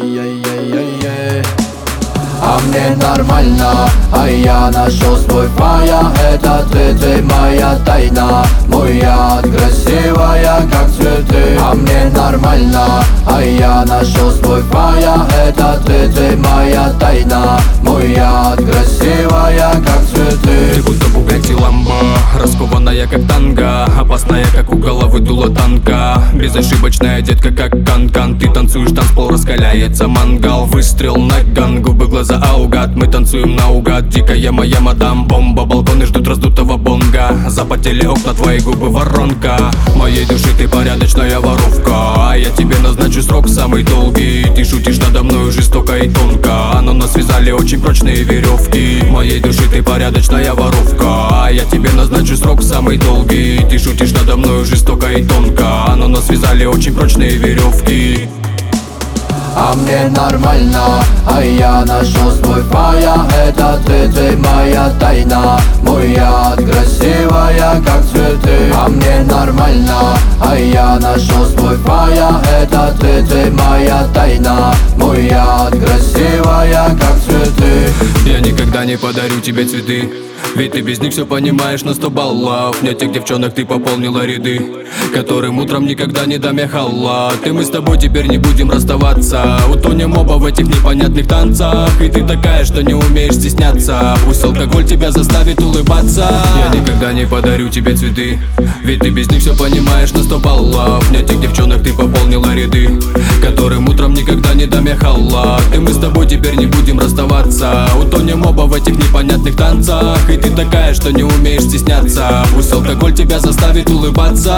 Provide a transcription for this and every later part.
Ай-яй-яй-яй-яй. А мне нормально, а я нашел свой фая. Это ты моя тайна. Мой яд красивая, как цветы. А мне нормально, а я нашел свой фая. Это ты моя тайна. Мой яд красивая, как цветы. Ты будто Бугатти Ламбо, раскованная как танго, опасная как у головы дуло танка. Безошибочная детка как канкан. Ты танцуешь, танцпол раскаляется мангал. Выстрел наган, губы, глаза аугад. Мы танцуем наугад, дикая моя мадам бомба. Балконы ждут раздутого бонга. Запотели окна, твои губы воронка. Моей души ты порядочная воровка, а я тебе назначу срок самый долгий. Ты шутишь надо мною жестоко и тонко, но нас связали очень прочные веревки. Моей души ты порядочная воровка, а я тебе назначу срок самый долгий. Ты шутишь надо мною жестоко и тонко, но нас связали очень прочные веревки. А мне нормально, а я нашел свой фая. Это ты моя тайна. Мой яд красивая, как цветы. А мне нормально, а я нашел свой фая. Это ты моя тайна. Мой яд красивая, как цветы. Я никогда не подарю тебе цветы, ведь ты без них все понимаешь на 100 баллов. Нет тех девчонок, ты пополнила ряды, которым утром никогда не дам я халат. И мы с тобой теперь не будем расставаться, утонем оба в этих непонятных танцах. И ты такая, что не умеешь стесняться, пусть алкоголь тебя заставит улыбаться. Я никогда не подарю тебе цветы, ведь ты без них все понимаешь на 100 баллов. Нет тех девчонок, ты пополнила ряды, которым утром никогда не дам я халат. И мы с тобой теперь не будем расставаться, утонем оба в этих непонятных танцах. И ты такая, что не умеешь стесняться, пусть алкоголь тебя заставит улыбаться.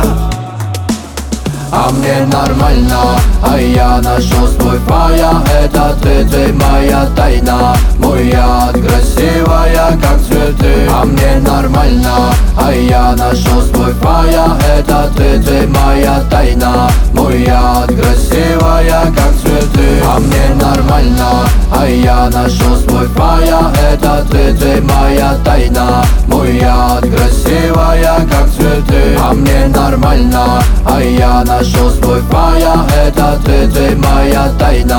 А мне нормально, а я нашел свой фая. Это ты моя тайна. Мой яд красивая, как цветы. А мне нормально, а я нашел свой фая. Это ты моя тайна. Мой яд красивая, как цветы. А мне нормально, а я нашел свой фая. Это ты моя тайна. Мой яд красивая, как цветы. А мне нормально, а я нашел свой фая. Это ты моя тайна.